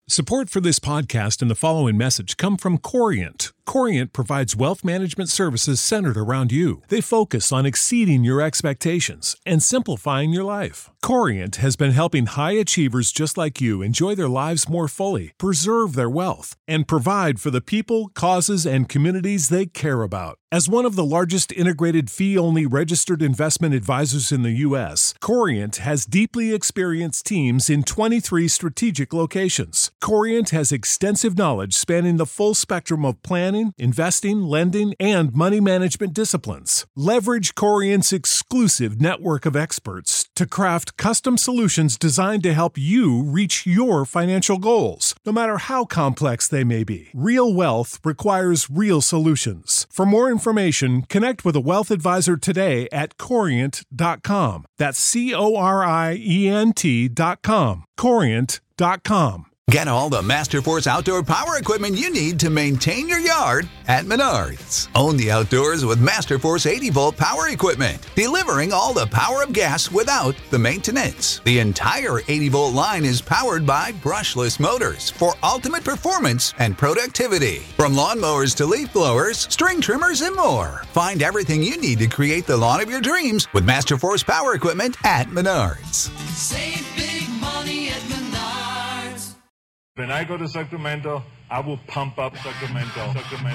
Support for this podcast and the following message come from Corient. Corient provides wealth management services centered around you. They focus on exceeding your expectations and simplifying your life. Corient has been helping high achievers just like you enjoy their lives more fully, preserve their wealth, and provide for the people, causes, and communities they care about. As one of the largest integrated fee-only registered investment advisors in the U.S., Corient has deeply experienced teams in 23 strategic locations. Corient has extensive knowledge spanning the full spectrum of planning, investing, lending, and money management disciplines. Leverage Corient's exclusive network of experts to craft custom solutions designed to help you reach your financial goals, no matter how complex they may be. Real wealth requires real solutions. For more information, connect with a wealth advisor today at Corient.com. That's Corient.com. Corient.com. Get all the Masterforce outdoor power equipment you need to maintain your yard at Menards. Own the outdoors with Masterforce 80-volt power equipment, delivering all the power of gas without the maintenance. The entire 80-volt line is powered by brushless motors for ultimate performance and productivity. From lawnmowers to leaf blowers, string trimmers, and more. Find everything you need to create the lawn of your dreams with Masterforce power equipment at Menards. Save big money at Menards. When I go to Sacramento, I will pump up Sacramento.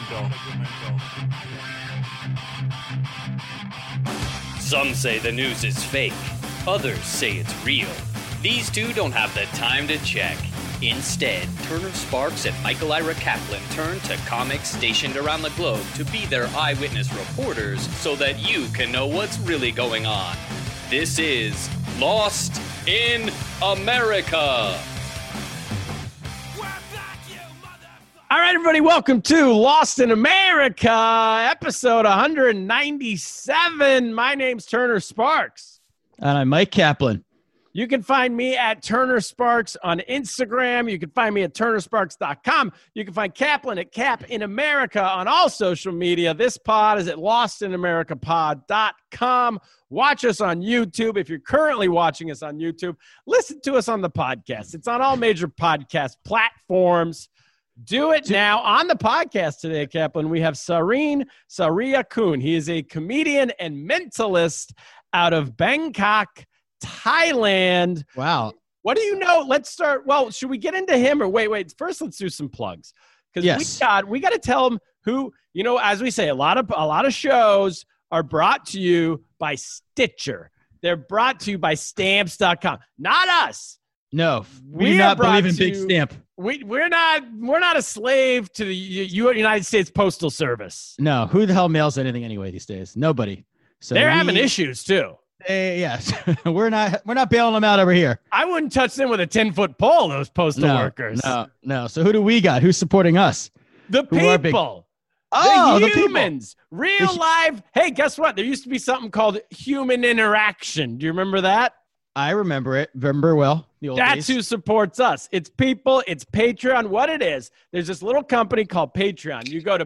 Some say the news is fake. Others say it's real. These two don't have the time to check. Instead, Turner Sparks and Michael Ira Kaplan turn to comics stationed around the globe to be their eyewitness reporters so that you can know what's really going on. This is Lost in America. All right, everybody, welcome to Lost in America, episode 197. My name's Turner Sparks. And I'm Mike Kaplan. You can find me at Turner Sparks on Instagram. You can find me at turnersparks.com. You can find Kaplan at Cap in America on all social media. This pod is at lostinamericapod.com. Watch us on YouTube. If you're currently watching us on YouTube, listen to us on the podcast. It's on all major podcast platforms. Do it now. On the podcast today, Kaplan, we have Sareen Sariakun. He is a comedian and mentalist out of Bangkok, Thailand. Wow. What do you know? Let's start. Well, should we get into him or wait? First, let's do some plugs. Because we got to tell him who, as we say, a lot of shows are brought to you by Stitcher. They're brought to you by Stamps.com. Not us. No, we do not believe in Big Stamp. We're not a slave to the United States Postal Service. No, who the hell mails anything anyway these days? Nobody. So they're having issues too. Yes, we're not bailing them out over here. I wouldn't touch them with a 10-foot pole. Those postal workers. No. So who do we got? Who's supporting us? The people. The humans. People. Real live. Hey, guess what? There used to be something called human interaction. Do you remember that? I remember it. Remember well. That's who supports us. It's people. It's Patreon. What it is, there's this little company called Patreon. You go to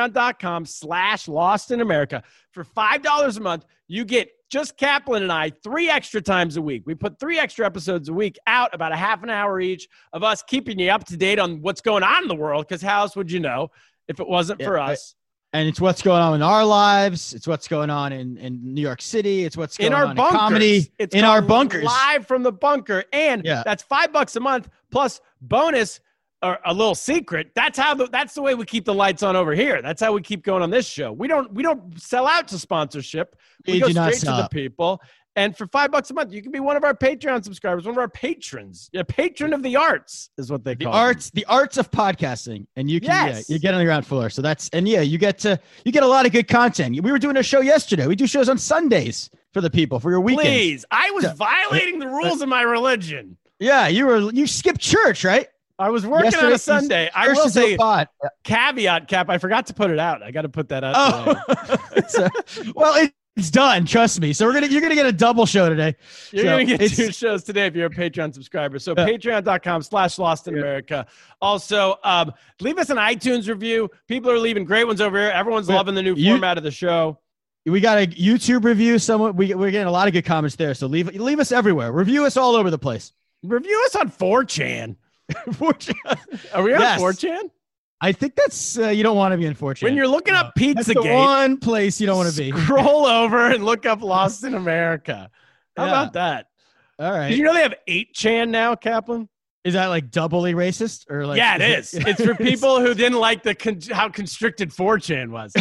patreon.com/lostinamerica. For $5 a month, you get just Kaplan and I 3 extra times a week. We put 3 extra episodes a week out, about a half an hour each, of us keeping you up to date on what's going on in the world, because how else would you know if it wasn't for us? And it's what's going on in our lives. It's what's going on in New York City. It's what's going on in comedy. It's in our bunkers. Live from the bunker. And that's $5 a month plus bonus or a little secret. That's the way we keep the lights on over here. That's how we keep going on this show. We don't sell out to sponsorship. We go straight to the people. And for $5 a month, you can be one of our Patreon subscribers, one of our patrons. A patron of the arts is what they call it. The arts of podcasting. And you can you get on the ground floor. So you get a lot of good content. We were doing a show yesterday. We do shows on Sundays for the people, for your weekends. Please. I was violating the rules of my religion. Yeah, you skipped church, right? I was working on a Sunday. I will say, caveat, Cap, I forgot to put it out. I got to put that out today. It's done. Trust me. So you're gonna get a double show today. You're gonna get 2 shows today if you're a Patreon subscriber. So patreon.com/lostinamerica. Also, leave us an iTunes review. People are leaving great ones over here. Everyone's loving the new format of the show. We got a YouTube review. We're getting a lot of good comments there. So leave us everywhere. Review us all over the place. Review us on 4chan. 4chan. Are we on 4chan? I think that's you don't want to be in 4chan. When you're looking up Pizzagate, that's the one place you don't want to be. Scroll over and look up Lost in America. How about that? All right. Did you know they have 8chan now, Kaplan? Is that like doubly racist or like? Yeah, it is. It's for people who didn't like how constricted 4chan was.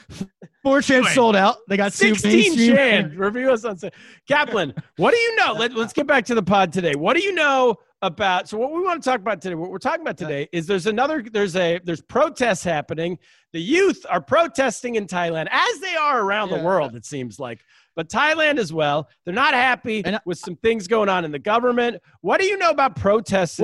4chan sold out. They got 16chan. Review us on Kaplan. What do you know? Let's get back to the pod today. What do you know about? So what we want to talk about today, what we're talking about today is there's protests happening. The youth are protesting in Thailand as they are around the world, it seems like. But Thailand as well. They're not happy with some things going on in the government. What do you know about protests in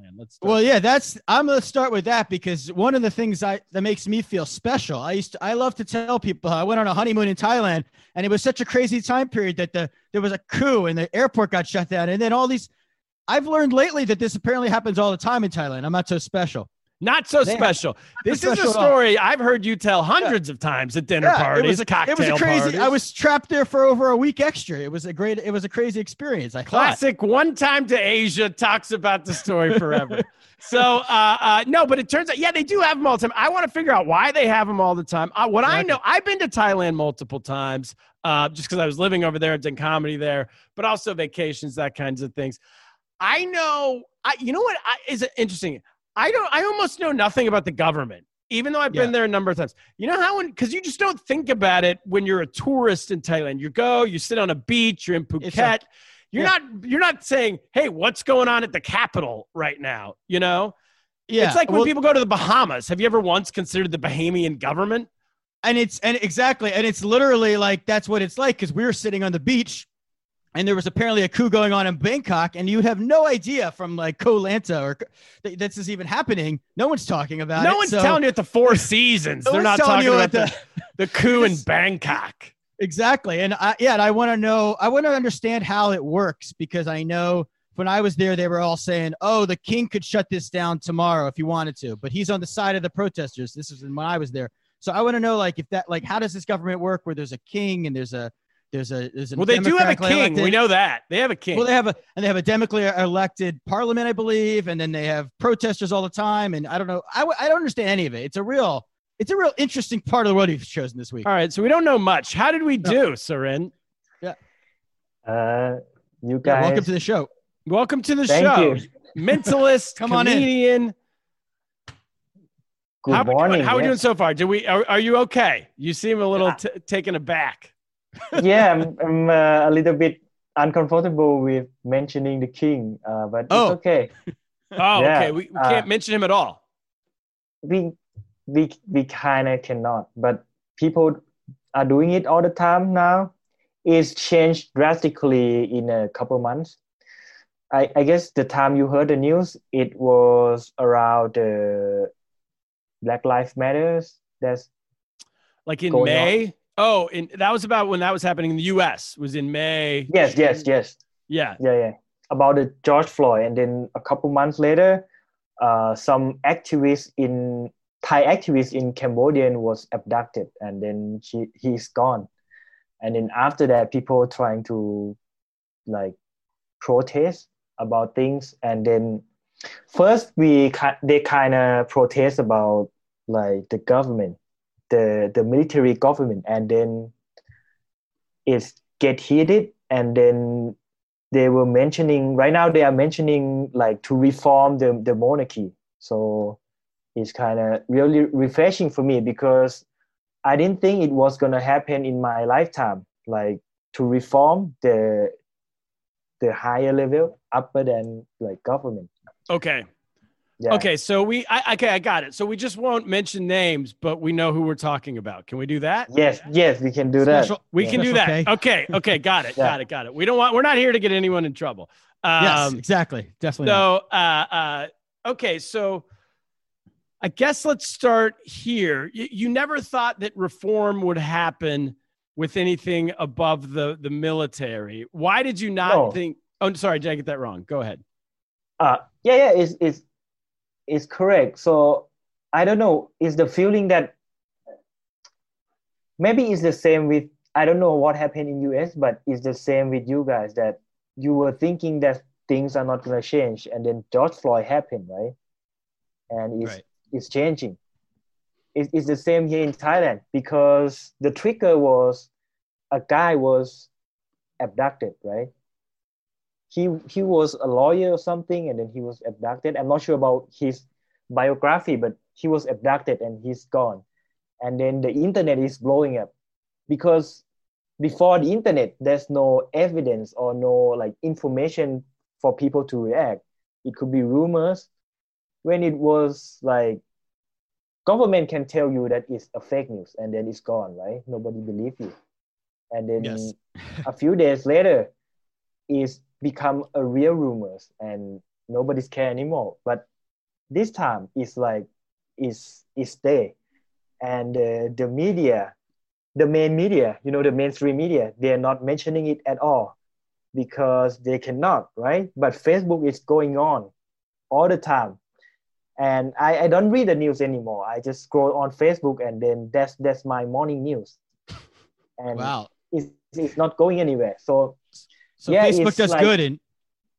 Thailand? I'm going to start with that because one of the things that makes me feel special. I love to tell people I went on a honeymoon in Thailand and it was such a crazy time period that there was a coup and the airport got shut down. And then I've learned lately that this apparently happens all the time in Thailand. I'm not so special. Not so special. This is a story I've heard you tell hundreds of times at dinner parties, cocktail parties. I was trapped there for over a week extra. It was a crazy experience. Classic one time to Asia talks about the story forever. So, no, but it turns out, they do have them all the time. I want to figure out why they have them all the time. I know, I've been to Thailand multiple times just because I was living over there and done comedy there, but also vacations, that kinds of things. I know, you know what is interesting? I almost know nothing about the government, even though I've been there a number of times. You know how, because you just don't think about it when you're a tourist in Thailand. You sit on a beach, you're in Phuket. You're not saying, hey, what's going on at the Capitol right now? You know? Yeah. It's like when people go to the Bahamas. Have you ever once considered the Bahamian government? And it's literally like, that's what it's like. Because we were sitting on the beach and there was apparently a coup going on in Bangkok, and you'd have no idea from like Koh Lanta or that this is even happening. No one's talking about it. No one's telling you at the Four Seasons. They're not talking about the coup in Bangkok. Exactly. And I want to understand how it works, because I know when I was there, they were all saying, oh, the king could shut this down tomorrow if he wanted to, but he's on the side of the protesters. This was when I was there. So I want to know, like, how does this government work where there's a king and there's a well, they do have a king. Elected. We know that they have a king. Well, they have a democratically elected parliament, I believe, and then they have protesters all the time. And I don't know. I don't understand any of it. It's a real interesting part of the world you've chosen this week. All right, so we don't know much. How did we do, Seren? Yeah. You guys. Welcome to the show. Welcome to the show. You. Mentalist, Come comedian. On in. Good morning. How are we doing so far? Are you okay? You seem a little taken aback. Yeah, I'm a little bit uncomfortable with mentioning the king, but it's okay. Okay. We can't mention him at all. We kind of cannot, but people are doing it all the time now. It's changed drastically in a couple months. I guess the time you heard the news, it was around the Black Lives Matters. That's like in May. On. Oh, and that was about when that was happening in the U.S. It was in May. Yes. Yeah. About the George Floyd, and then a couple months later, some Thai activist in Cambodia was abducted, and then he's gone. And then after that, people trying to like protest about things, and then first they kind of protest about like the government. The military government, and then it get heated, and then they are mentioning like to reform the monarchy. So it's kind of really refreshing for me, because I didn't think it was gonna happen in my lifetime, like to reform the higher level upper than like government. Okay. Yeah. Okay, so I got it. So we just won't mention names, but we know who we're talking about. Can we do that? Yes, we can do that. We can do that. Okay, got it. Got it. We're not here to get anyone in trouble. Yes, exactly. Definitely. So, okay, so I guess let's start here. You never thought that reform would happen with anything above the military. Why did you not think? Oh, sorry, did I get that wrong? Go ahead. It's correct. So I don't know. It's the feeling that maybe it's the same with, I don't know what happened in US, but it's the same with you guys, that you were thinking that things are not going to change. And then George Floyd happened, right? And it's changing. It's the same here in Thailand, because the trigger was a guy was abducted, right? He was a lawyer or something, and then he was abducted. I'm not sure about his biography, but he was abducted and he's gone. And then the internet is blowing up, because before the internet, there's no evidence or no like information for people to react. It could be rumors. When it was like, government can tell you that it's a fake news and then it's gone, right? Nobody believe you. And then a few days later, it's become a real rumors and nobody's care anymore. But this time it's like, it's there. And the media, the main media, the mainstream media, they're not mentioning it at all because they cannot, right? But Facebook is going on all the time. And I don't read the news anymore. I just scroll on Facebook, and then that's my morning news. And wow, it's not going anywhere. So Facebook does like, good. And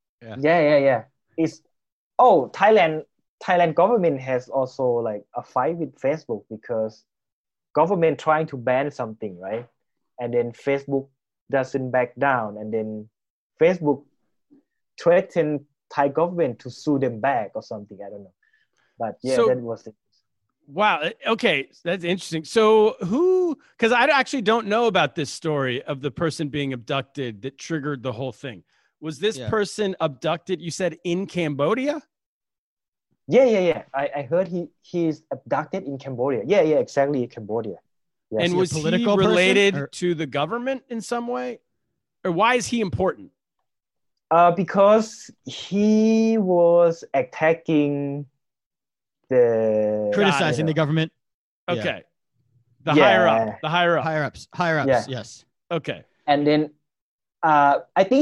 It's Thailand government has also like a fight with Facebook, because government trying to ban something, right? And then Facebook doesn't back down, and then Facebook threatened Thai government to sue them back or something. I don't know. But that was it. Wow. Okay. That's interesting. So because I actually don't know about this story of the person being abducted that triggered the whole thing. Was this person abducted, you said, in Cambodia? Yeah. I heard he's abducted in Cambodia. Yeah, exactly, Cambodia. Yes. And was he related to the government in some way? Or why is he important? Because he was attacking criticizing the government. Okay. The higher ups. Yes. Okay. And then I think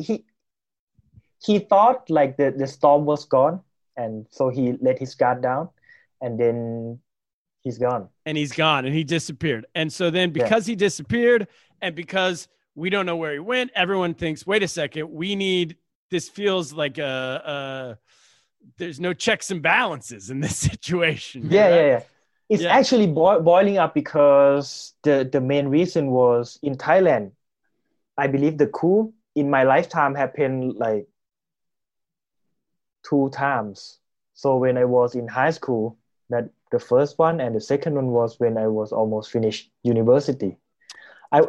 he thought like the storm was gone, and so he let his guard down, and then he's gone. And he disappeared. And so then because he disappeared, and because we don't know where he went, everyone thinks, wait a second, this feels like there's no checks and balances in this situation. Yeah. It's actually boiling up, because the main reason was in Thailand. I believe the coup in my lifetime happened like 2 times. So when I was in high school, that the first one, and the second one was when I was almost finished university. I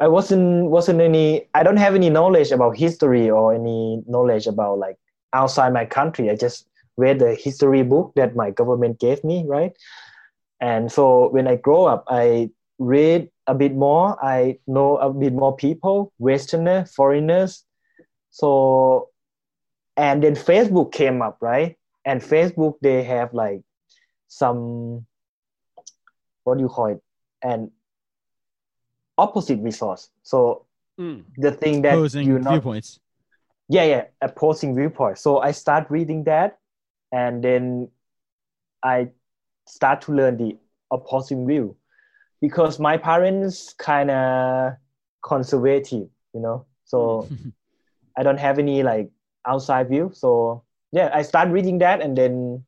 don't have any knowledge about history or any knowledge about like outside my country. I just read the history book that my government gave me, right? And so when I grow up, I read a bit more. I know a bit more people, Westerners, foreigners. So, and then Facebook came up, right? And Facebook, they have like some, what do you call it? An opposite resource. So the thing that opposing viewpoints. Opposing viewpoints. So I start reading that, and then I start to learn the opposing view, because my parents kind of conservative, so I don't have any like outside view. So I start reading that, and then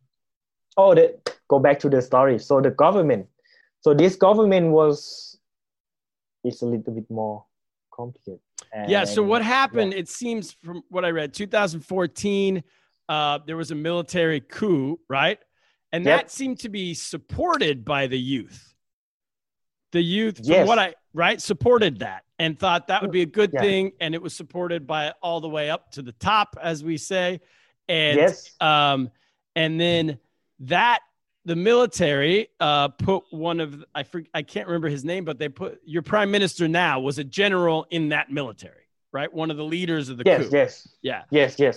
go back to the story. So the government, this government it's a little bit more complicated. So what happened, it seems from what I read, 2014, there was a military coup, right? And that seemed to be supported by the youth. The youth, supported that and thought that would be a good thing. And it was supported by all the way up to the top, as we say. And, and then the military put one of, I can't remember his name, but they put, your prime minister now was a general in that military, right? One of the leaders of the coup. Yes.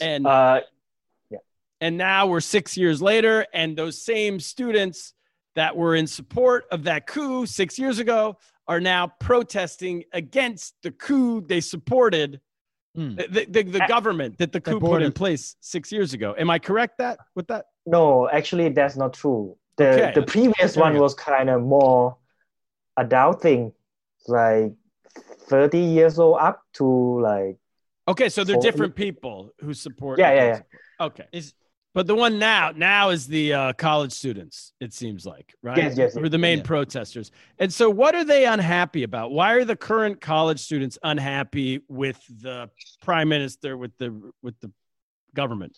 And now we're 6 years later, and those same students that were in support of that coup 6 years ago are now protesting against the coup they supported, the government that the coup put in place 6 years ago. Am I correct with that? No, actually, that's not true. The previous one was kind of more adult thing, like 30 years old up to like Okay, so they're So- different people who support. Yeah, okay, yeah, yeah. Okay. But the one now is the college students, it seems like, right? Yes, Who are the main protesters. And so what are they unhappy about? Why are the current college students unhappy with the prime minister, with the government?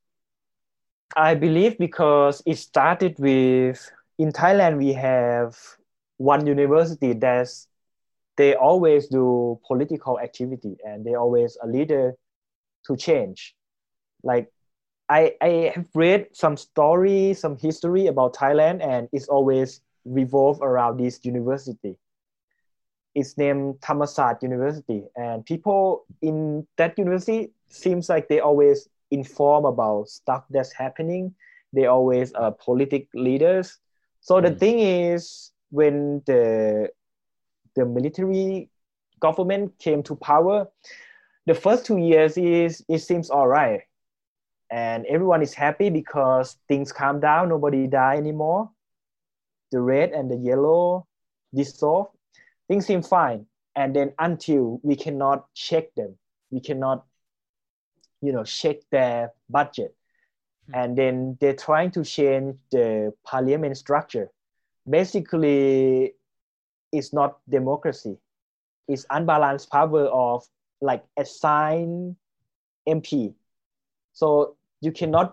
I believe because it started with, in Thailand, we have one university that's, they always do political activity and they always a leader to change. Like I have read some story, some history about Thailand, and it's always revolve around this university. It's named Thammasat University, and people in that university seems like they always inform about stuff that's happening. They always are politic leaders. So the thing is, when the military government came to power, the first 2 years it seems all right, and everyone is happy because things calm down, nobody die anymore. The red and the yellow dissolve, things seem fine. And then until we cannot check them, we cannot, check their budget. And then they're trying to change the parliament structure. Basically, it's not democracy. It's unbalanced power of like assigned MP. So you cannot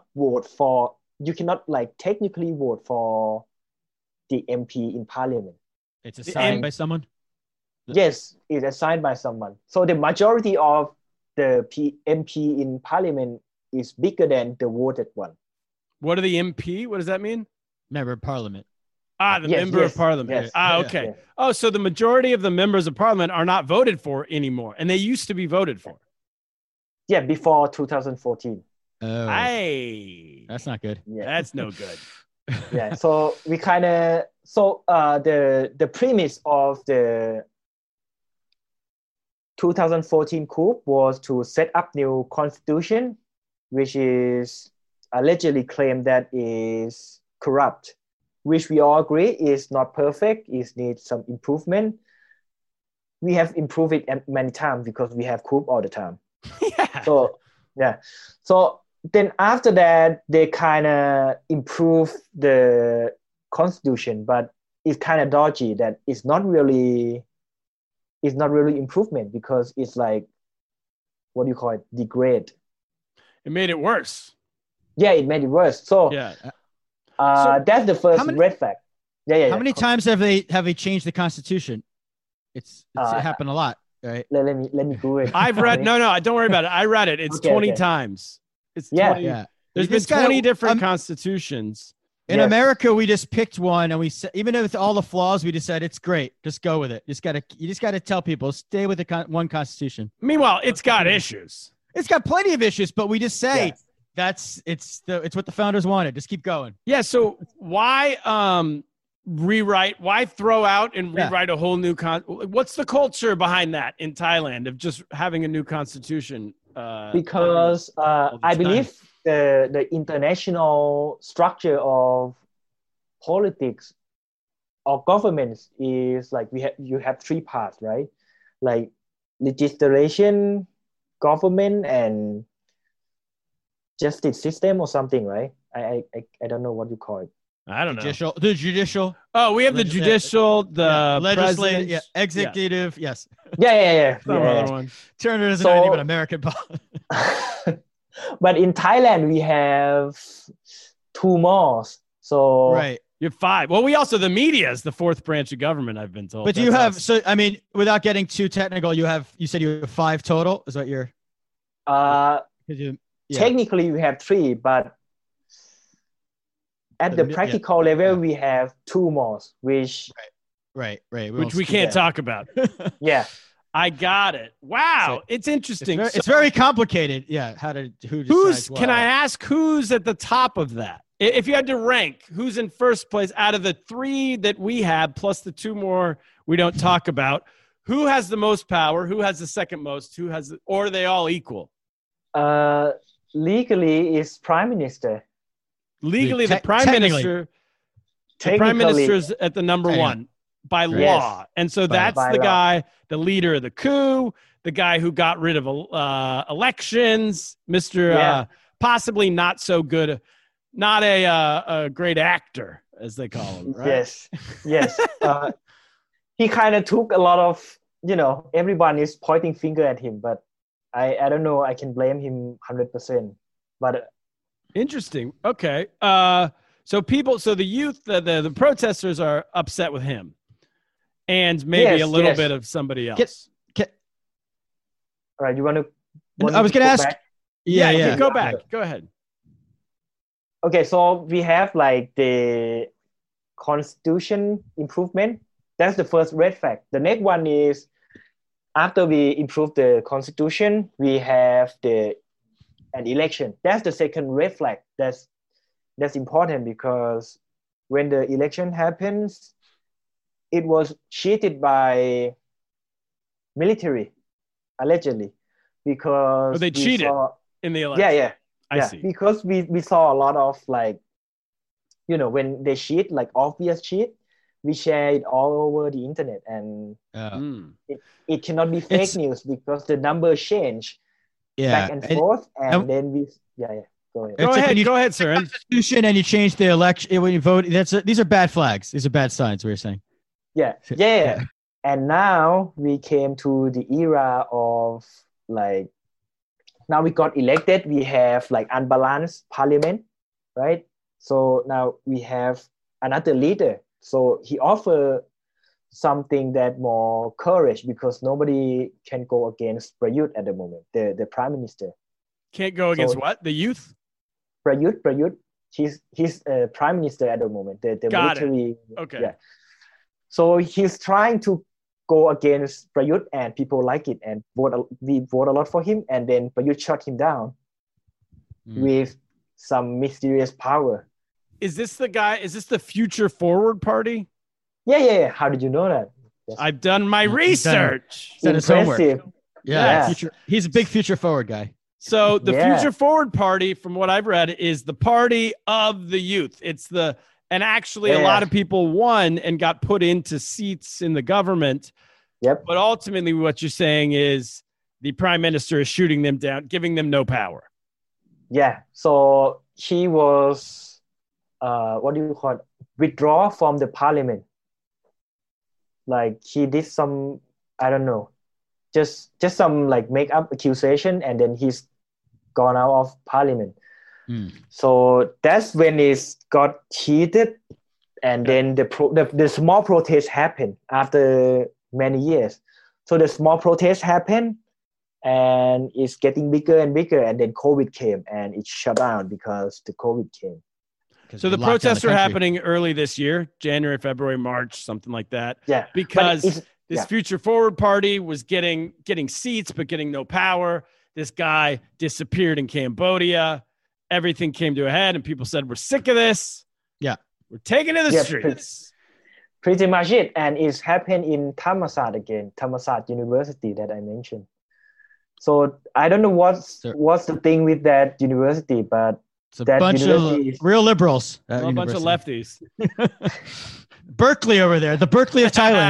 technically vote for the MP in parliament. It's assigned by someone? Yes, it's assigned by someone. So the majority of the MP in parliament is bigger than the voted one. What are the MP? What does that mean? Member of parliament. The member of parliament. Yes. Okay. Yes. Oh, so the majority of the members of parliament are not voted for anymore, and they used to be voted for. Yeah, before 2014. Oh, Hey, that's not good. Yeah. that's no good. Yeah. So we kind of, the premise of the 2014 coup was to set up new constitution, which is allegedly claimed that is corrupt, which we all agree is not perfect, it needs some improvement. We have improved it many times because we have coup all the time. Yeah. So then after that, they kind of improve the constitution, but it's kind of dodgy that it's not really improvement because it's like, what do you call it? Degrade. It made it worse. Yeah, it made it worse. So Yeah. that's the first red flag. Yeah. How many times have they changed the constitution? It's happened a lot, right? Let me go it. I've read no, don't worry about it. I read it. It's 20 times. It's 20. Yeah. There's been 20 different constitutions. In America, we just picked one, and we said, even with all the flaws, we just said it's great. Just go with it. You just gotta tell people, stay with the one constitution. Meanwhile, it's got issues. It's got plenty of issues, but we just say it's what the founders wanted. Just keep going. Yeah. So why rewrite? Why throw out and rewrite a whole new what's the culture behind that in Thailand of just having a new constitution? Because I believe the international structure of politics or governments is like you have three parts, right? Like legislation, government, and justice system or something, right? I don't know what you call it. I don't know. The judicial. Oh, we have the judicial, the legislative, executive. Yes. Yeah. Another one. Turner is not even American. But in Thailand, we have two more. So right. You have five. Well, we also, the media is the fourth branch of government, I've been told. But you have, so, I mean, without getting too technical, you said you have five total? Is that your? Technically, we have three, but at the practical level, we have two more, which. Right. Which we can't talk about. Yeah. I got it. Wow. It's interesting. It's very complicated. Yeah. Who decides what? Can I ask who's at the top of that? If you had to rank who's in first place out of the three that we have, plus the two more we don't talk about, who has the most power? Who has the second most? Or are they all equal? Legally, it's prime minister. Legally, the prime minister. The prime minister is at the number one by law. And so that's the guy, the leader of the coup, the guy who got rid of elections, Mr. Yeah. Possibly not so good, not a great actor, as they call him, right? Yes. He kind of took a lot of, everyone is pointing finger at him, but I don't know. I can blame him 100%. But interesting. Okay. So the youth, the protesters are upset with him, and maybe a little bit of somebody else. All right, you want to? I was going to ask. back? Yeah. Go back. Go ahead. Okay, so we have like the constitution improvement. That's the first red flag. The next one is after we improve the constitution, we have an election. That's the second red flag. That's important because when the election happens, it was cheated by military, allegedly, because they cheated in the election. Yeah. I see. Because we saw a lot of like, when they cheat, like obvious cheat, we share it all over the internet, and it cannot be fake news because the numbers change back and forth, and then we go ahead. Go ahead, sir. Constitution, and you change the election when you vote. These are bad flags. These are bad signs. What you're saying? Yeah. And now we came to the era of like, now we got elected. We have like unbalanced parliament, right? So now we have another leader. So he offered something that more courage because nobody can go against Prayut at the moment, the prime minister. Can't go against what? The youth? Prayut. He's prime minister at the moment. The military. Okay. Yeah. So he's trying to go against Prayut, and people like it, and we vote a lot for him, and then Prayut shut him down with some mysterious power. Is this the guy? Is this the Future Forward Party? Yeah. How did you know that? Yes. I've done my research. Impressive. Yeah. He's a big Future Forward guy. So the Future Forward Party, from what I've read, is the party of the youth. And actually a lot of people won and got put into seats in the government. Yep. But ultimately what you're saying is the prime minister is shooting them down, giving them no power. Yeah. So he was, withdraw from the parliament. Like he did some, I don't know, just some like make up accusation, and then he's gone out of parliament. So that's when it got heated, and then the small protest happened after many years. So the small protest happened, and it's getting bigger and bigger, and then COVID came, and it shut down because the COVID came. So the protests are happening early this year, January, February, March, something like that. Yeah, because this Future Forward Party was getting seats, but getting no power. This guy disappeared in Cambodia. Everything came to a head, and people said, we're sick of this. Yeah. We're taking to the streets. Pretty much it. And it's happened in Thammasat again, Thammasat University that I mentioned. So I don't know what's the thing with that university, but it's a bunch of real liberals. A bunch of lefties. Berkeley over there, the Berkeley of Thailand.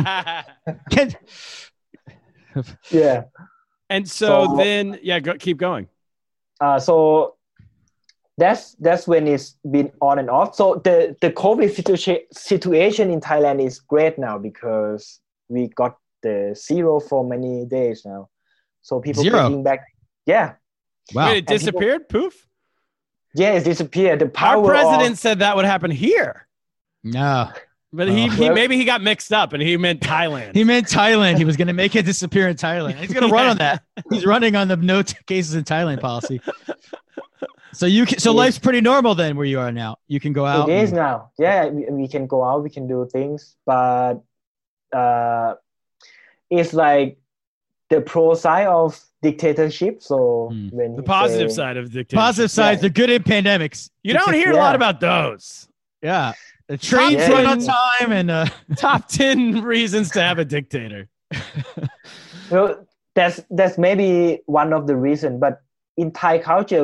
Yeah. And so then, keep going. So that's when it's been on and off. So the COVID situation in Thailand is great now because we got the zero for many days now. So people getting back. Yeah. Wow. Wait, it disappeared? Poof? Yeah, it disappeared. The power. Our president said that would happen here. No. But maybe he got mixed up and he meant Thailand. He meant Thailand. He was going to make it disappear in Thailand. He's going to run on that. He's running on the no cases in Thailand policy. So life's pretty normal then where you are now. You can go out. It is now. Yeah, we can go out. We can do things, but it's like the pro side of dictatorship. So when the positive side of dictatorship. Positive sides, they're good in pandemics. You don't hear a lot about those. Yeah. The trains run on time and top 10 reasons to have a dictator. Well, that's maybe one of the reasons, but in Thai culture,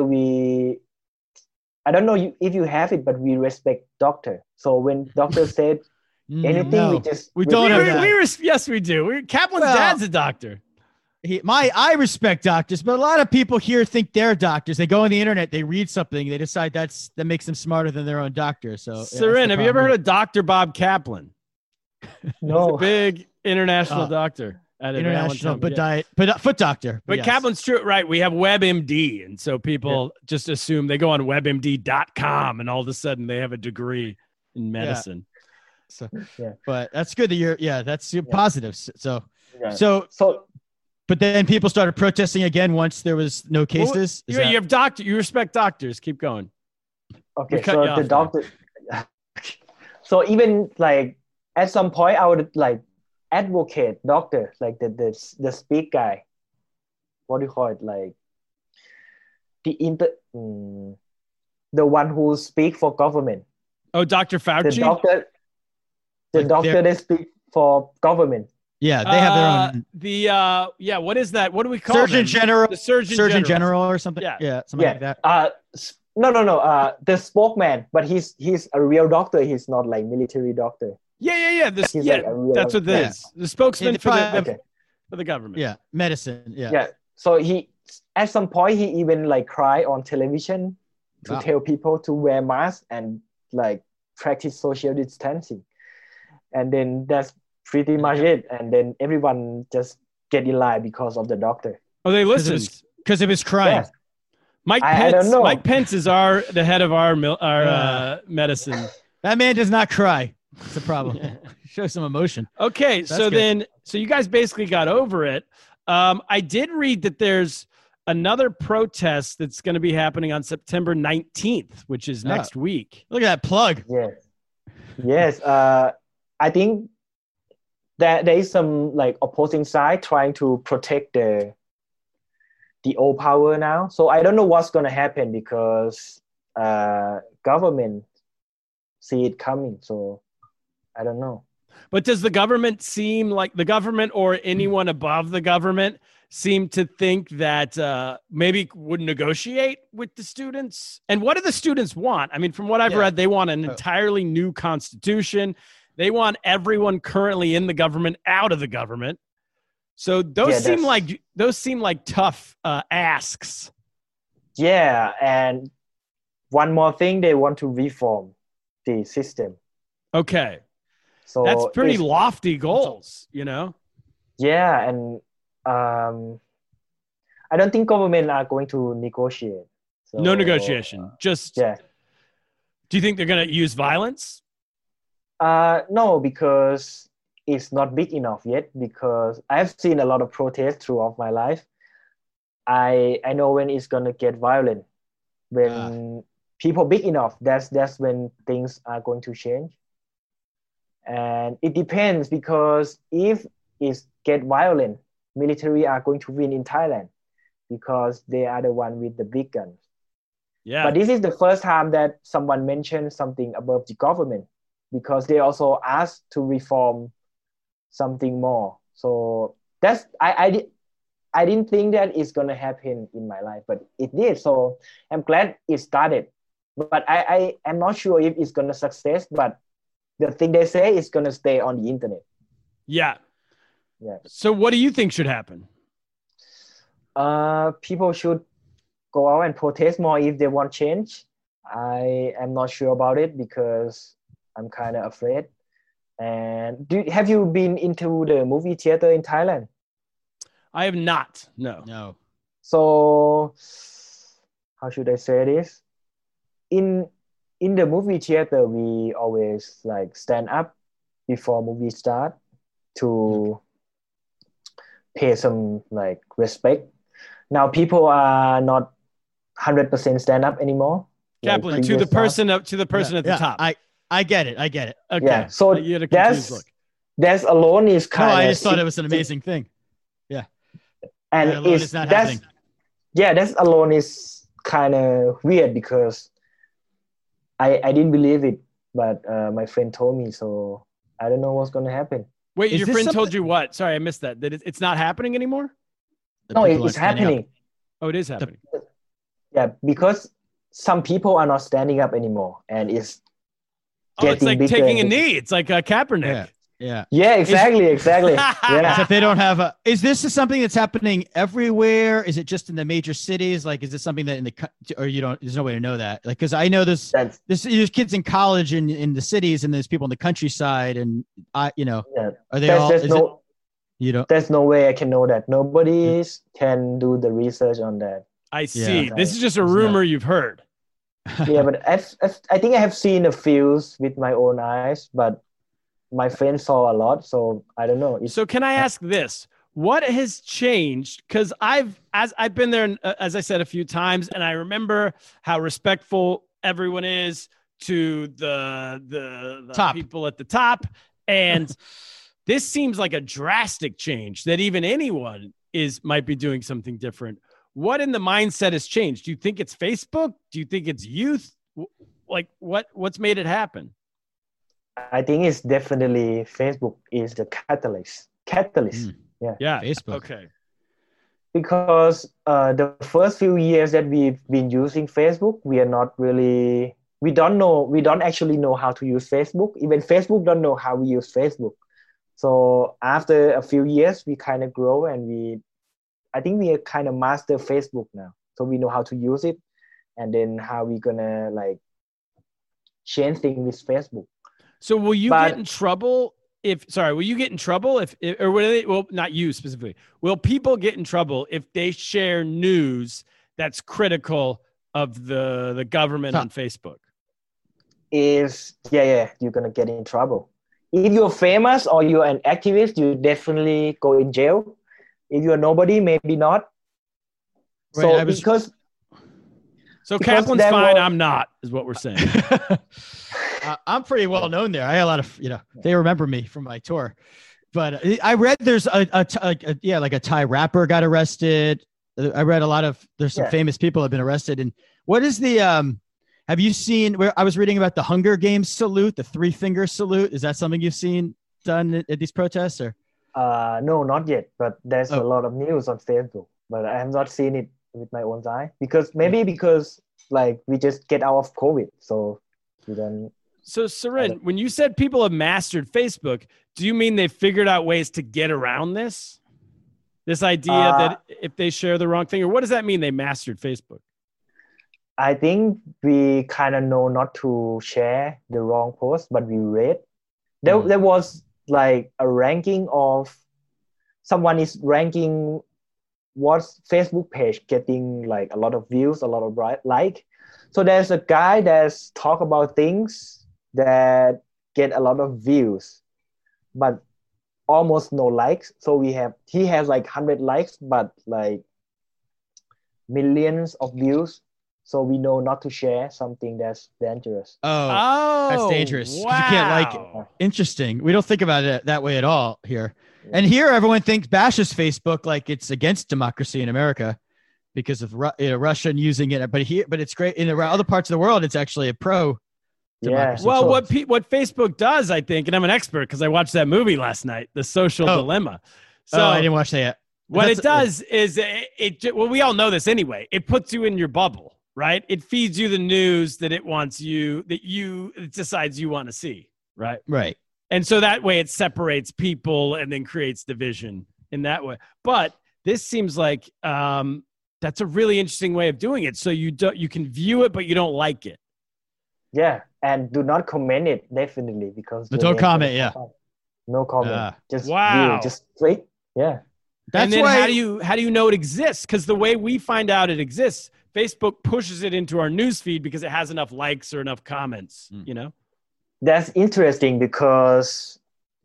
I don't know if you have it, but we respect doctor. So when doctor said anything, we don't have that. Yes, we do. Kaplan's dad's a doctor. I respect doctors, but a lot of people here think they're doctors. They go on the internet, they read something, they decide that makes them smarter than their own doctor. So, Seren, have you ever heard of Dr. Bob Kaplan? No. He's a big international doctor. At international foot doctor. But yes. Kaplan's true, right? We have WebMD, and so people just assume they go on WebMD.com, and all of a sudden they have a degree in medicine. So, but that's good that you're. Yeah, that's positive. So, but then people started protesting again once there was no cases. You have you respect doctors. Keep going. Okay, so the doctor. So even like at some point, I would like advocate doctor, like the speak guy. What do you call it? Like the one who speak for government. Oh, Dr. Fauci. The doctor they speak for government. Yeah, they have their own. What is that? What do we call Surgeon General? The Surgeon General or something. Yeah, something like that. No. The spokesman, but he's a real doctor. He's not like military doctor. Yeah. That's what it is. The spokesman for the government. Yeah, medicine. Yeah. Yeah. So he, at some point, he even like cry on television to tell people to wear masks and like practice social distancing, and then that's pretty much it. And then everyone just get in line because of the doctor. Oh, they listened because of his crying. Yeah. Mike Pence. I don't know. Mike Pence is the head of our medicine. That man does not cry. It's a problem. Show some emotion. Okay, so you guys basically got over it. I did read that there's another protest that's going to be happening on September 19th, which is next week. Look at that plug. Yes. I think that there is some like opposing side trying to protect the old power now. So I don't know what's going to happen because government see it coming. So I don't know. But does the government seem like the government or anyone above the government seem to think that maybe would negotiate with the students? And what do the students want? I mean, from what I've read, they want an entirely new constitution. They want everyone currently in the government out of the government. So those seem like tough asks. Yeah, and one more thing, they want to reform the system. Okay. So that's pretty lofty goals, you know? Yeah, and I don't think government are going to negotiate. So, no negotiation. Just Do you think they're going to use violence? No, because it's not big enough yet. Because I've seen a lot of protests throughout my life. I know when it's going to get violent. When people big enough, that's when things are going to change. And it depends, because if it get violent, military are going to win in Thailand because they are the one with the big guns. Yeah. But this is the first time that someone mentioned something about the government, because they also asked to reform something more. So that's I didn't think that it's gonna happen in my life, but it did. So I'm glad it started. But I am not sure if it's gonna success, but the thing they say is going to stay on the internet. Yeah. Yeah. So what do you think should happen? People should go out and protest more if they want change. I am not sure about it because I'm kind of afraid. And have you been into the movie theater in Thailand? I have not. No. So how should I say this? In the movie theater, we always like stand up before movie start to pay some like respect. Now people are not 100% stand up anymore. Kaplan, to the person at the top. I get it. Okay. Yeah. So that's alone is kind of. No, I just thought it was an amazing thing. Yeah. And it's not happening. Yeah, that's alone is kind of weird because I didn't believe it, but my friend told me, so I don't know what's going to happen. Wait, your friend told you what? Sorry, I missed that. That it's not happening anymore? No, it's happening. Oh, it is happening. Yeah, because some people are not standing up anymore, and it's getting it's like bigger taking a knee. It's like Kaepernick. Yeah. Yeah, exactly. Yeah. So if they don't have a, is this something that's happening everywhere? Is it just in the major cities? Like, is this something that in the, or you don't, there's no way to know that. Like, cause I know there's kids in college in the cities and there's people in the countryside and are they all, there's no way I can know that. Nobody can do the research on that. I see. This is just a rumor you've heard. Yeah, but I think I have seen a few with my own eyes, but my friends saw a lot, so I don't know. So can I ask this? What has changed? Because I've been there, as I said a few times, and I remember how respectful everyone is to the top people at the top, and this seems like a drastic change that even anyone might be doing something different. What in the mindset has changed? Do you think it's Facebook? Do you think it's youth? Like what's made it happen? I think it's definitely Facebook is the catalyst. Yeah, Facebook. Okay. Because the first few years that we've been using Facebook, we don't actually know how to use Facebook. Even Facebook don't know how we use Facebook. So after a few years, we kind of grow and I think we are kind of master Facebook now. So we know how to use it and then how we gonna like change things with Facebook. So will you get in trouble if or will they, well, not you specifically, will people get in trouble if they share news that's critical of the government on Facebook? You're going to get in trouble. If you're famous or you're an activist, you definitely go in jail. If you're nobody, maybe not. Right, So Kaplan's fine, I'm not, is what we're saying. I'm pretty well known there. I had a lot of, they remember me from my tour. But I read there's like a Thai rapper got arrested. I read there's some famous people have been arrested. And what is the, have you seen where I was reading about the Hunger Games salute, the 3-finger salute? Is that something you've seen done at these protests or? No, not yet. But there's a lot of news on Facebook, but I have not seen it with my own eye because like we just get out of COVID. So we don't. So Surin, when you said people have mastered Facebook, do you mean they figured out ways to get around this idea that if they share the wrong thing, or what does that mean? They mastered Facebook? I think we kind of know not to share the wrong post, but we read. There was like a ranking of someone is ranking what's Facebook page getting like a lot of views, a lot of like. So there's a guy that's talk about things that get a lot of views, but almost no likes. So he has like 100 likes, but like millions of views. So we know not to share something that's dangerous. Oh, that's dangerous. Wow. You can't like it. Interesting. We don't think about it that way at all here. And here, everyone bashes Facebook like it's against democracy in America because of Russia using it. But it's great in other parts of the world. It's actually a pro democracy. Well, what Facebook does, I think, and I'm an expert because I watched that movie last night, The Social Dilemma. So I didn't watch that yet. What it does is well, we all know this anyway. It puts you in your bubble, right? It feeds you the news that it wants it decides you want to see, right? Right. And so that way it separates people and then creates division in that way. But this seems like that's a really interesting way of doing it. So you can view it, but you don't like it. Yeah, and do not comment it definitely because don't comment. Yeah, no comment. Just wow, view, just click. Yeah. And then how do you know it exists? Because the way we find out it exists, Facebook pushes it into our news feed because it has enough likes or enough comments. That's interesting because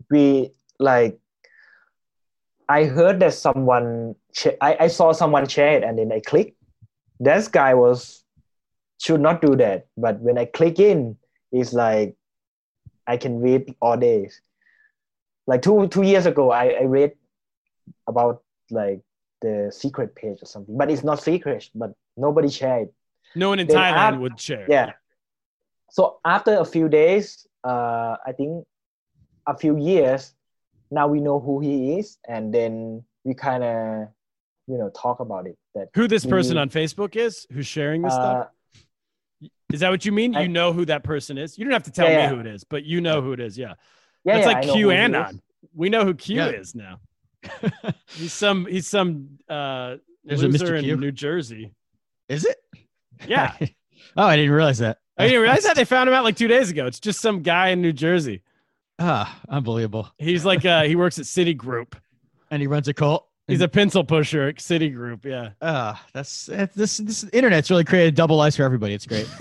I heard that someone I saw someone share it and then I clicked. That guy should not do that. But when I click in, it's like I can read all days. Like two years ago, I read about like the secret page or something, but it's not secret, but nobody shared it. No one in Thailand would share. Yeah. So after a few days, I think a few years, now we know who he is, and then we kind of, talk about it. That who this person on Facebook is, who's sharing this stuff? Is that what you mean? You know who that person is? You don't have to tell me who it is, but you know who it is. Yeah. Yeah, That's yeah, like I know who he is. QAnon. We know who Q Yeah. is now. He's some There's a loser Mr. Q. in New Jersey. Is it? Yeah. Oh, I didn't realize that. I didn't realize that. They found him out like 2 days ago. It's just some guy in New Jersey. Unbelievable. He's like he works at Citigroup. And he runs a cult. He's a pencil pusher at Citigroup. Yeah. This internet's really created double lives for everybody. It's great.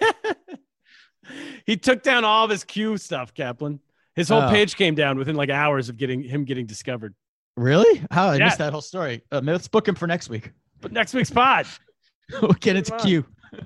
He took down all of his Q stuff, Kaplan. His whole page came down within like hours of getting discovered. Really? How? I Yeah. missed that whole story. Let's book him for next week. But next week's pod. We'll get into Q.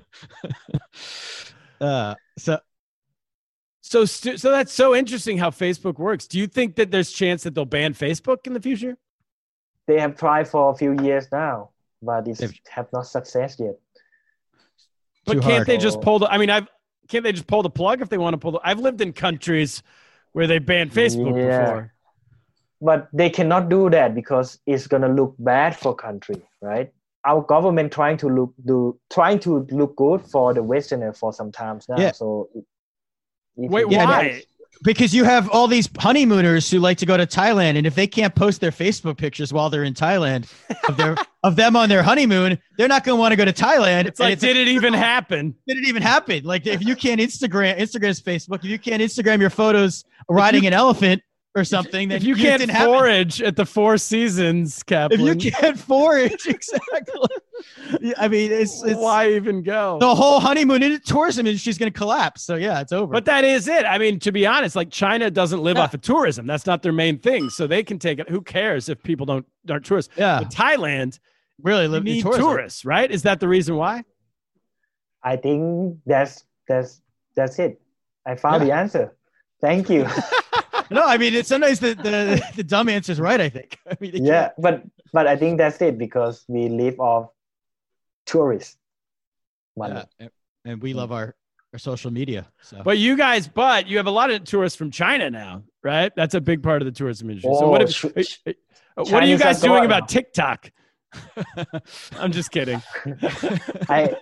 So that's so interesting how Facebook works. Do you think that there's chance that they'll ban Facebook in the future? They have tried for a few years now, but it have not success yet. But Too can't hard. they just pull the? I mean, can't they just pull the plug if they want to pull the? I've lived in countries where they banned Facebook before. But they cannot do that because it's gonna look bad for country, right? Our government trying to look good for the Westerner for some times now. Yeah. So Wait, why? Because you have all these honeymooners who like to go to Thailand, and if they can't post their Facebook pictures while they're in Thailand of them on their honeymoon, they're not going to want to go to Thailand. It's like, did it even happen? Did it even happen? Like, if you can't Instagram's Facebook, if you can't Instagram your photos riding an elephant or something, then if you it can't forage at the Four Seasons, Kaplan. If you can't forage, exactly. I mean, it's why even go? The whole honeymoon in tourism industry is going to collapse. So yeah, it's over. But that is it. I mean, to be honest, like China doesn't live off of tourism. That's not their main thing. So they can take it. Who cares if people aren't tourists? Yeah. But Thailand really need tourism. tourists, right? Is that the reason why? I think that's it. I found the answer. Thank you. No, I mean, it's sometimes the dumb answer is right. I think. I mean, but I think that's it because we live off tourists money. And we love our social media. So. But you have a lot of tourists from China now, right? That's a big part of the tourism industry. So what are you guys doing about TikTok? I'm just kidding. I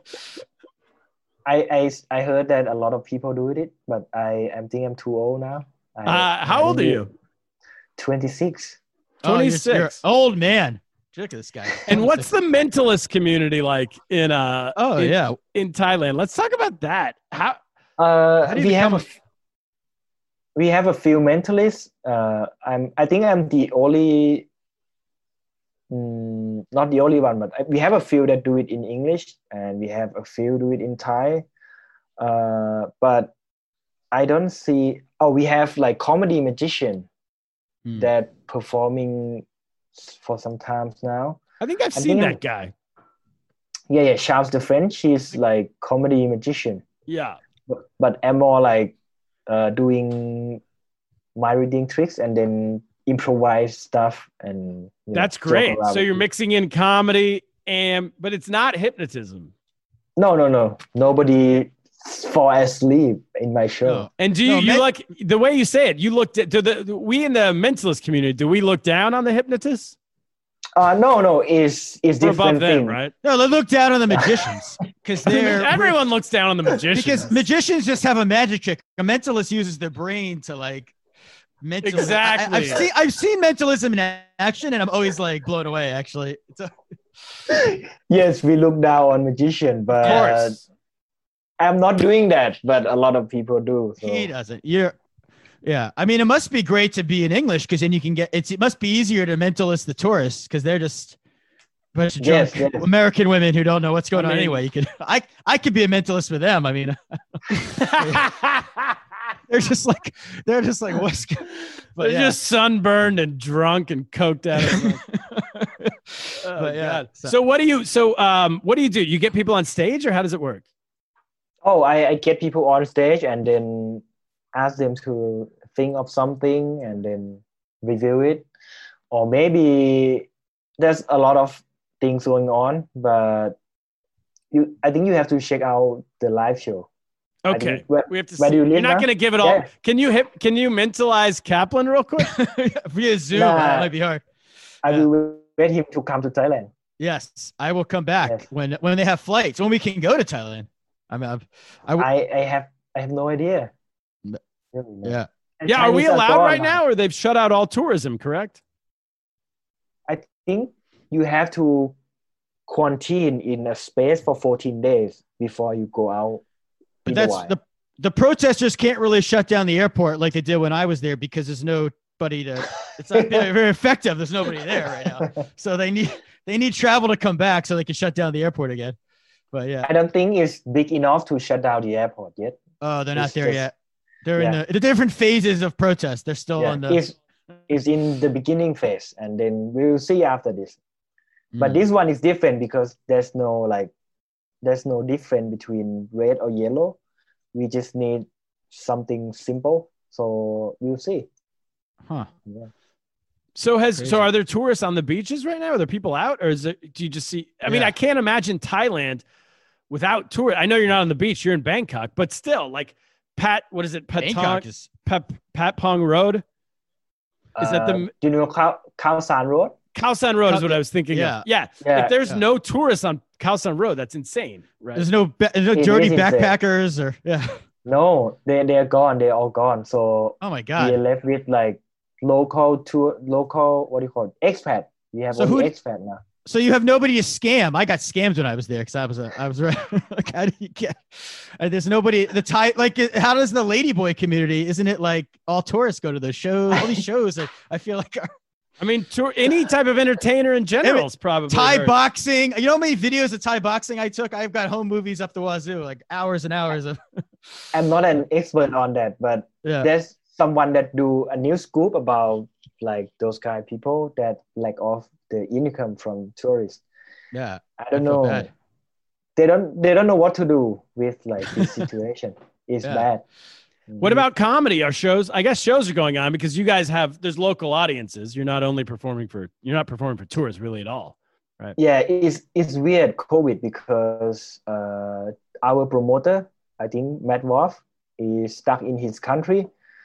heard that a lot of people do it, but I think I'm too old now. How old are you? 26. 26. You're old man. Look at this guy. And what's the mentalist community like in in Thailand? Let's talk about that. How do you we have a few mentalists. I think I'm the only not the only one, but we have a few that do it in English and we have a few do it in Thai. But I don't see. Oh, we have like comedy magician that performing for some times now. I think I've seen that guy. Yeah, Charles the French. He's like comedy magician. Yeah, but I'm more like doing my reading tricks and then improvise stuff and. That's great. So you're mixing in comedy but it's not hypnotism. No. Nobody fall asleep in my show. No. And like the way you say it? You looked at we in the mentalist community. Do we look down on the hypnotists? No. It's different above them, thing. right? No, they look down on the magicians because everyone looks down on the magicians because magicians just have a magic trick. A mentalist uses their brain to like. Mentally. Exactly. I've seen mentalism in action, and I'm always like blown away. Actually, Yes, we look down on magician, but of course. I'm not doing that. But a lot of people do. So. He doesn't. Yeah. I mean, it must be great to be in English because then you can get. It must be easier to mentalist the tourists because they're just a bunch of drunk American women who don't know what's going on anyway. You could. I could be a mentalist with them. I mean. They're just like what's but they're just sunburned and drunk and coked out of God. So what do you do? You get people on stage or how does it work? Oh, I get people on stage and then ask them to think of something and then review it. Or maybe there's a lot of things going on, but I think you have to check out the live show. Okay, we have to see. You're not going to give it all. Yeah. Can you mentalize Kaplan real quick via Zoom? That might be hard. I will get him to come to Thailand. Yes, I will come back when they have flights. When we can go to Thailand. I have no idea. Yeah, And Yeah, are we Chinese allowed gone right now, or they've shut out all tourism? Correct. I think you have to quarantine in a space for 14 days before you go out. But that's the protesters can't really shut down the airport like they did when I was there because there's nobody to. It's not very effective. There's nobody there right now, so they need travel to come back so they can shut down the airport again. But yeah, I don't think it's big enough to shut down the airport yet. oh, they're not It's there just- yet. They're yeah. in the different phases of protest. They're still on the. It's in the beginning phase, and then we'll see after this. But Mm. this one is different because there's no difference between red or yellow. We just need something simple. So we'll see. Huh. Yeah. So are there tourists on the beaches right now? Are there people out, or do you just see? I mean, Yeah. I can't imagine Thailand without tourists. I know you're not on the beach; you're in Bangkok, but still, like what is it? Bangkok is Pat Pong Road. Is that the Do you know Khao San Road? Khao San Road? Is what I was thinking. Yeah. Of. Yeah. Yeah. If there's Yeah. no tourists on Khao San Road, that's insane, right? there's no It dirty is insane. backpackers or yeah. No, they're gone. They're all gone. So Oh my we're god. left with like local what do you call it? Expat. We have So only who- expat now. So you have nobody to scam. I got scammed when I was there because I was right. Like, how do you get? There's nobody. The Thai like how does the ladyboy community? Isn't it like all tourists go to those shows? All these shows. I feel like are I mean, any type of entertainer in general is probably Thai hurt. boxing. You know how many videos of Thai boxing I took? I've got home movies up the wazoo, like hours and hours of. I'm not an expert on that, but Yeah. there's someone that do a news scoop about like those kind of people that lack off the income from tourists. Yeah. I don't feel know. bad. They don't know what to do with like this situation. It's Yeah. bad. What about comedy? Are shows? I guess shows are going on because you guys there's local audiences. You're not performing for tourists really at all. Yeah, it's weird COVID because our promoter, I think Matt Wolf, is stuck in his country.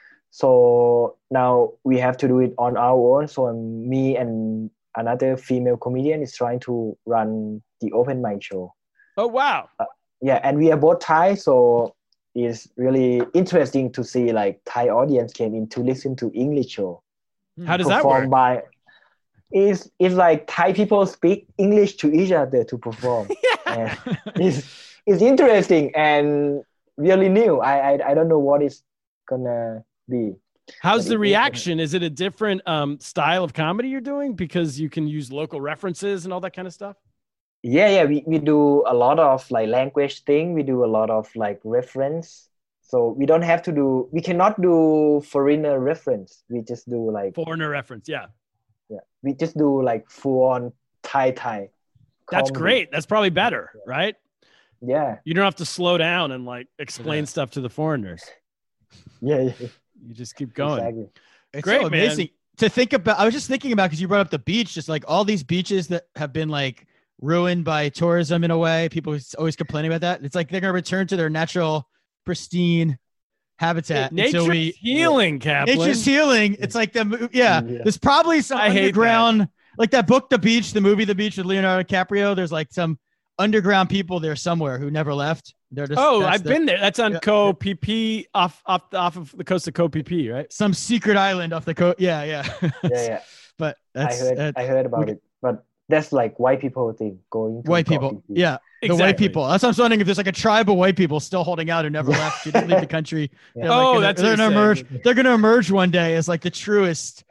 So now we have to do it on our own. So me and another female comedian is trying to run the open mic show. Oh wow! Yeah, and we are both Thai, so it's really interesting to see like Thai audience came in to listen to English show. How does that performed work? It's like Thai people speak English to each other to perform. And it's interesting and really new. I don't know what it's gonna be. How's the reaction? Is it a different style of comedy you're doing because you can use local references and all that kind of stuff? Yeah, we do a lot of like language thing. We do a lot of like reference. So we cannot do foreigner reference. We just do like Foreigner reference, yeah. we just do like full on Thai. That's comedy. great. That's probably better, right? Yeah. You don't have to slow down and like explain stuff to the foreigners. Yeah. You just keep going. Exactly. It's Great, so amazing to think about. I was just thinking about because you brought up the beach, just like all these beaches that have been like ruined by tourism in a way. People always complaining about that. It's like they're gonna return to their natural, pristine habitat. Nature's healing, Kaplan. Nature's healing. It's like Yeah. There's probably some I hate underground, like that book, The Beach, the movie, The Beach with Leonardo DiCaprio. There's like some underground people there somewhere who never left. They're just I've been there. That's on Yeah. Koh Phi Phi off of the coast of Koh Phi Phi, right? some secret island off the coast. Yeah. Yeah. But that's I heard about it. But that's like white people thing going to white Koh people. Phi Phi. Yeah. The white Exactly. people. That's what I'm wondering if there's like a tribe of white people still holding out who never left, who didn't leave the country. Yeah. They're like Oh, that's what they're gonna you're emerge. saying. They're gonna emerge one day as like the truest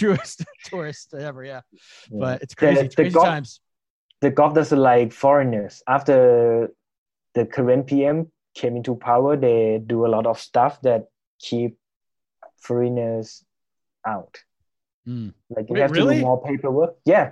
tourist ever. Yeah. Yeah. But it's crazy. It's crazy times. The gov doesn't like foreigners. After the current PM came into power, they do a lot of stuff that keep foreigners out. Mm. Like you Wait, have to really? do more paperwork. Yeah.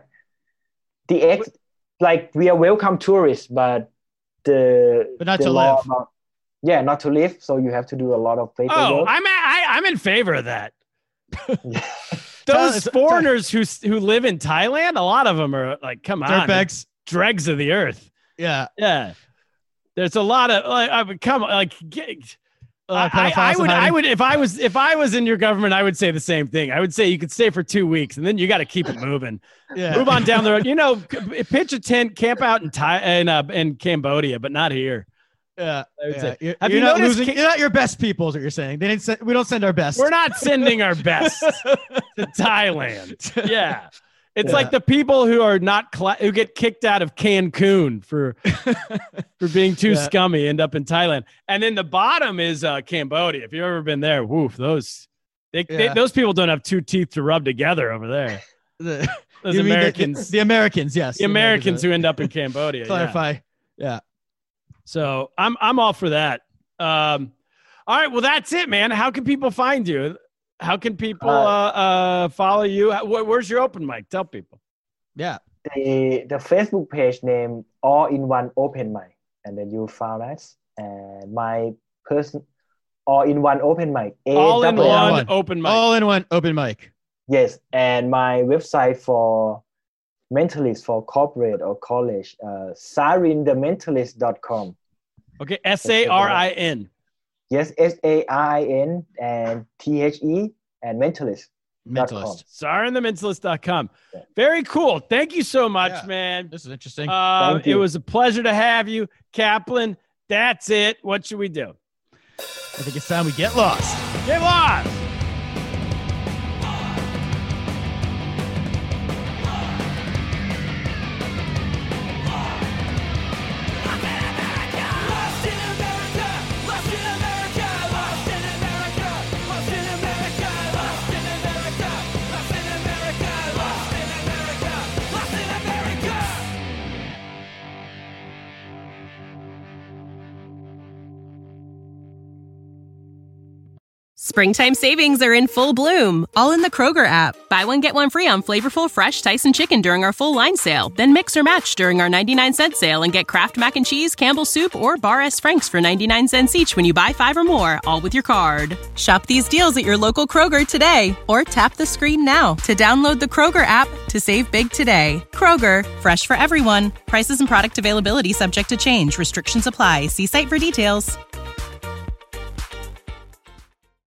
Like we are welcome tourists, but not the to law live. about- not to live. So you have to do a lot of paperwork. Oh, I'm in favor of that. Yeah. Those foreigners who live in Thailand, a lot of them are like, come on, Dirtbags. dregs of the earth. Yeah. Yeah, there's a lot of like, I would come like. I pedophiles would, in I hiding. would, if I was in your government, I would say the same thing. I would say you could stay for 2 weeks and then you got to keep it moving. Yeah. Move on down the road. Pitch a tent, camp out in Cambodia, but not here. Yeah. You're Have you not noticed losing? You're not your best people, is what you're saying. They didn't. We don't send our best. We're not sending our best to Thailand. Yeah. It's like the people who are not who get kicked out of Cancun for being too scummy end up in Thailand. And then the bottom is Cambodia. If you've ever been there, woof, those people don't have two teeth to rub together over there. Those Americans. The Americans, yes. The Americans who end up in Cambodia. Clarify. Yeah. So I'm all for that. All right. Well, that's it, man. How can people find you? How can people follow you? Where's your open mic? Tell people. Yeah. The Facebook page named All in One Open Mic, and then you found us. And my person, All in One Open Mic. All in one open mic. All in one open mic. Yes, and my website for mentalists for corporate or college, sarinthementalist.com. Okay, SARIN. Yes, SARIN and THE and mentalist. Sarinthementalist.com. Very cool. Thank you so much, man. This is interesting. It was a pleasure to have you, Kaplan. That's it. What should we do? I think it's time we get lost. Get lost. Springtime savings are in full bloom, all in the Kroger app. Buy one, get one free on flavorful fresh Tyson chicken during our full line sale. Then mix or match during our 99-cent sale and get Kraft Mac and Cheese, Campbell's Soup, or Bar S. Frank's for 99 cents each when you buy 5 or more, all with your card. Shop these deals at your local Kroger today, or tap the screen now to download the Kroger app to save big today. Kroger, fresh for everyone. Prices and product availability subject to change. Restrictions apply. See site for details.